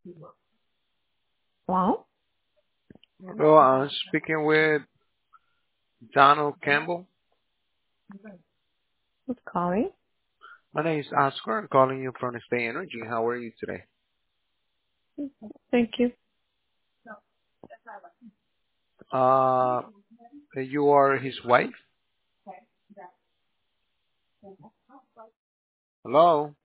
Well, Hello, I'm speaking with Donald Campbell. who's calling? My name is Oscar. I'm calling you from Stay Energy. How are you today? Thank you. Uh, you are his wife? Hello?